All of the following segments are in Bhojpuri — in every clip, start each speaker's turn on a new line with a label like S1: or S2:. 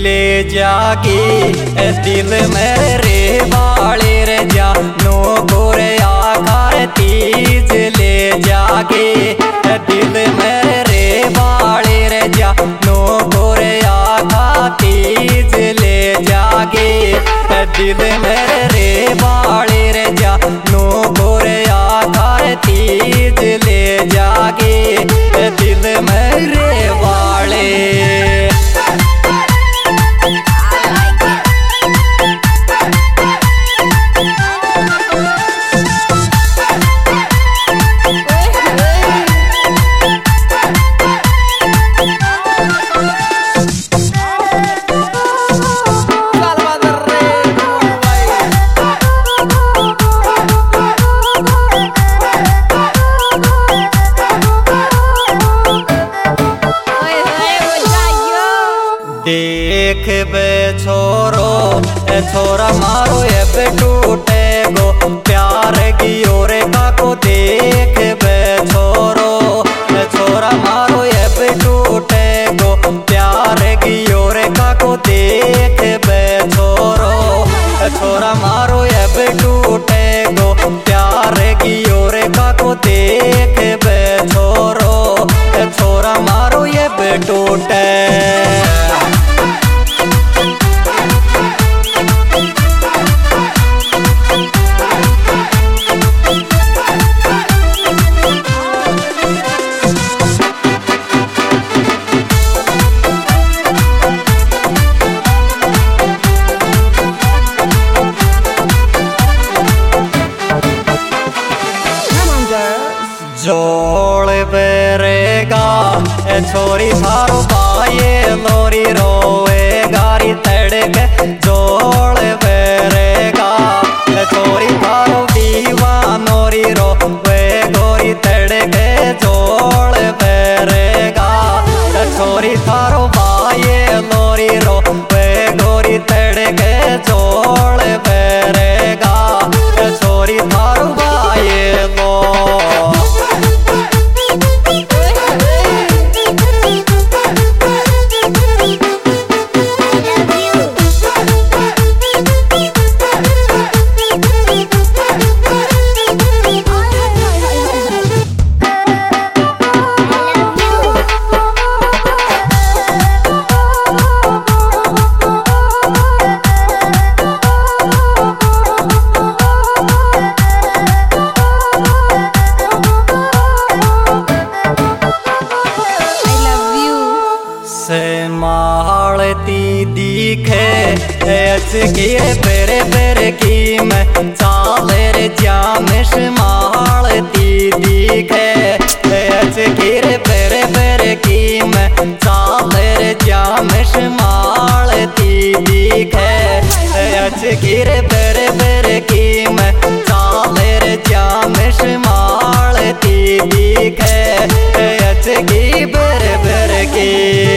S1: ले जाके दिल मेरे वाले रे जानो गोरे आकार तीज ले जाके दिल मेरे वाले रे जानो गोरे आकार तीज ले जाके दिल मेरे वाले रे जानो गोरे आकार तीज ले जाके दिल मेरे वाले देख बे छोरो छोरा मारो ये पे टूटे गो प्यार की ओर काको देख बे छोरो छोरा मारो ये पे टूटे गो प्यार की ओर काको देख बे छोरो छोरा मारो ये पे टूटे गो प्यार की ओर काको देख बे छोरो छोरा मारो ये पे टूटे जोड़ बेरेगा छोरी थारो बाये लोरी रोए गारी तड़के जोड़ बेरेगा छोरी थारो दीवानोरी रोए गोरी तड़के जोड़ बेरेगा छोरी थारो बाये लोरी रोए गोरी तड़के जोड़ बेरेगा छोरी थारो बाये लो मालती दिखे की बेरे बेरे की मैं चाले रे जामिश मालती दिखे की बेरे बेरे की मैं चाले रे जामिश मालती दिखे की बेरे बेरे की मैं चाले रे जामिश मालती दिखे की बेरे बेरे की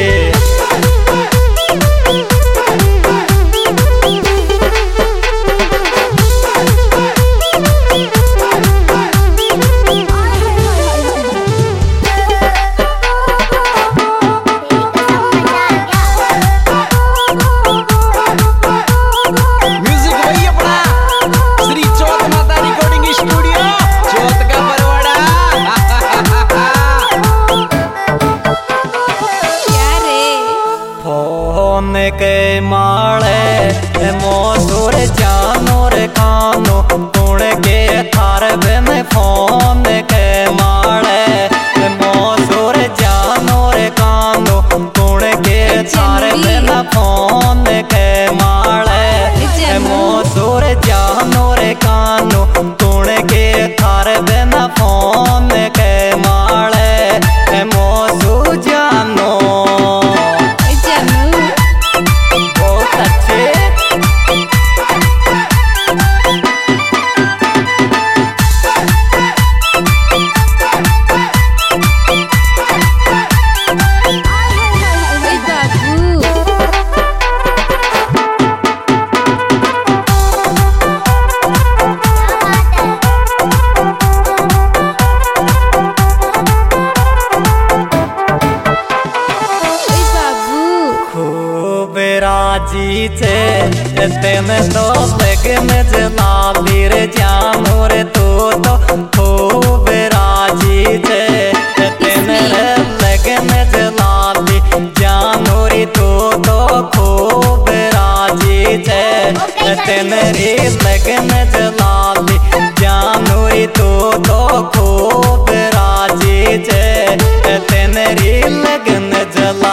S1: के माले मोसुर जानोर खानो गुण के थार में फोन के माले मोसुर जानोर खानो गुण के थार में फोन के माले मोसुर जानोर खानो गुण के थार में फोन के माले मोसु जानो राजी छे तेने तो लगन जलाली रे जानू रे तू तो खूब राजी छे तेने लगन जलाली जानू रे तू तो खूब राजी छे तेने रे लगन जलाली जानू रे तू तो खूब राजी छे तेने रे लगन जला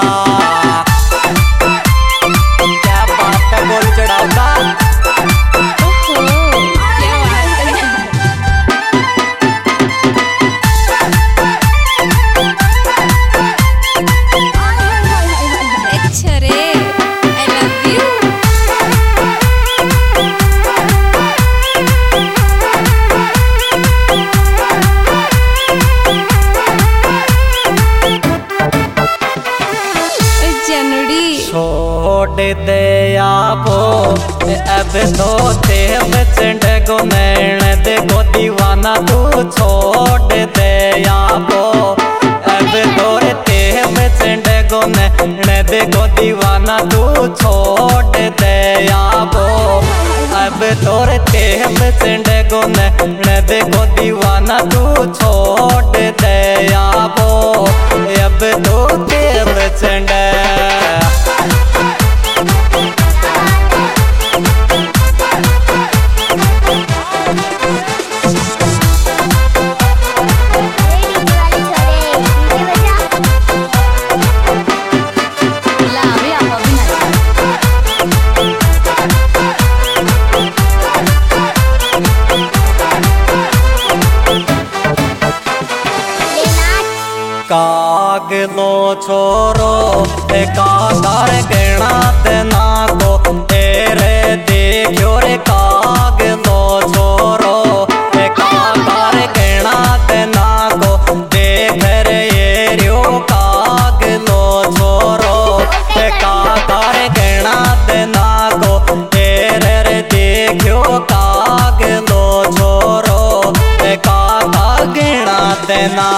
S1: दे आपो अब तो ते बचंड को नैन दे को दीवाना तू छोड़ दे आपो अब तो ते बचंड को नैन दे को दीवाना तू छोड़ दे आपो अब तो ते बचंड को नैन दे को दीवाना तू छोड़ दे आपो अब तो ते बचंड कागलो छोरो कागार गणा देना को तेरे देखो रे कागलो छोरो कागार गणा देना को देख रे ये रियो कागलो छोरो कागार गणा देना को तेरे रे देखो कागलो छोरो कागा गणा देना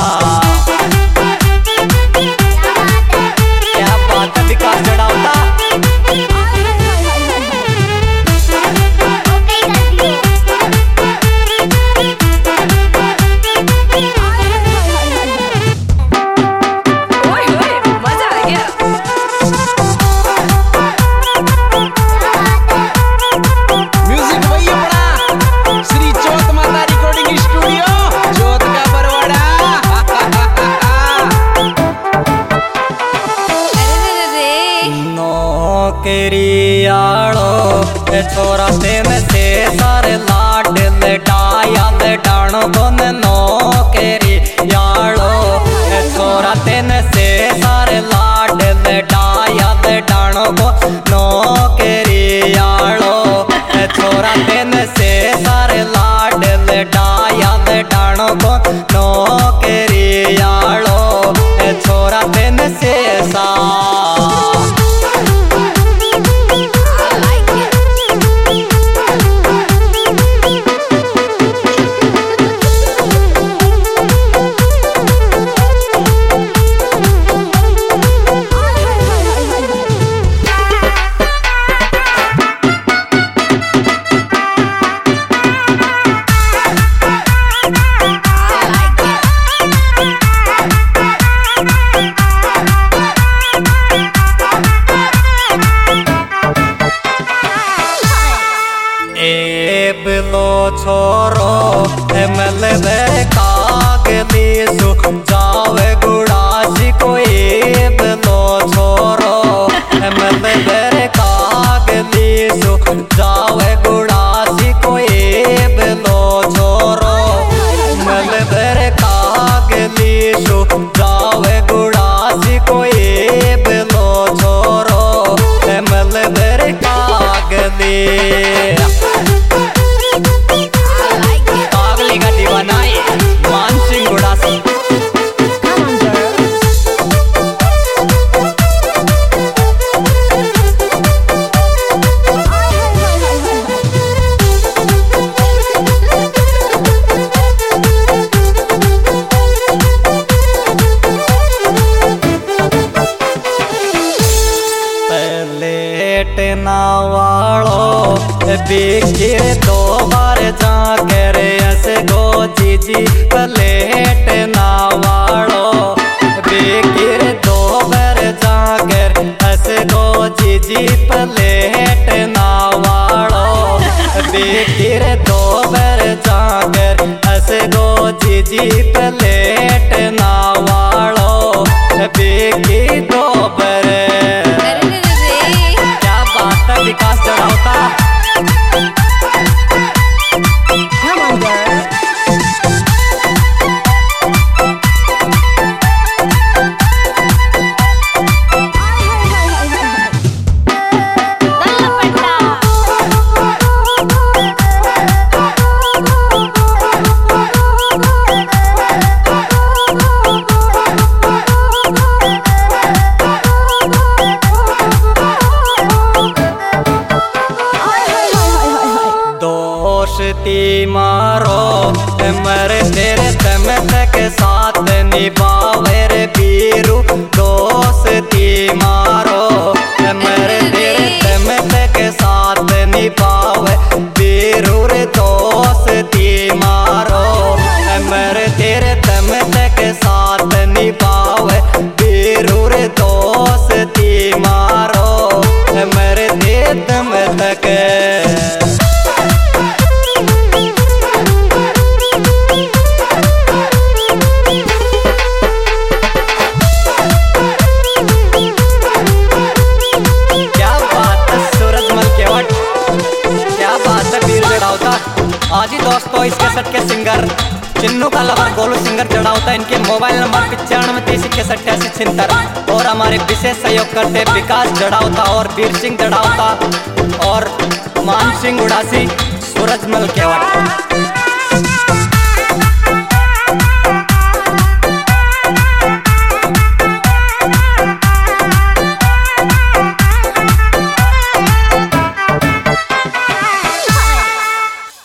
S1: नौकरियालो छोरा तेन से सारे लाड लटाया लटाणो दोन नौकरियालो छोरा तेन से सारे लाड लटाया लटाणो को नौकरियालो छोरा तेन से सारे लाड लटाया लटाणो को नौकरियालो छोरा तेन से सा बिलो छोरो मल कागली सु जावे गुड़ासी कोई बिलो छोरो मल कागली सु जावे गुड़ासी कोई बिलो छोरो मल कागली सु जावे गुड़ासी कोई बिलो छोरो मल कागली बिकिर दो बार जाकर ऐसे गो जीजी प्लेट ना वाड़ो। बिकिर दो बार जाकर ऐसे गो जीजी प्लेट ना वाड़ो। बिकिर दो बार जाकर ऐसे गो जीजी प्लेट ना वाड़ो। बिकी दो बार क्या बात है विकास चढ़ावता। दोस्ती मारो मर तेरे तम तक साथ निभावे रे बीरू। दोस्ती मारो मर तेरे तम तक साथ निभावे बीरू रे। दोस्ती मारो मर तेरे तम तक साथ निभावे बीरू रे। दोस्ती मारो मर तेरे तम तक। आज ही दोस्तों इस कैसेट के सिंगर चिन्नू का लवर गोलू सिंगर चढ़ावता। इनके मोबाइल नंबर 95 और हमारे विशेष सहयोग करते विकास चढ़ावता और वीर सिंह चढ़ावता और मान सिंह उड़ासी सूरजमल केवट।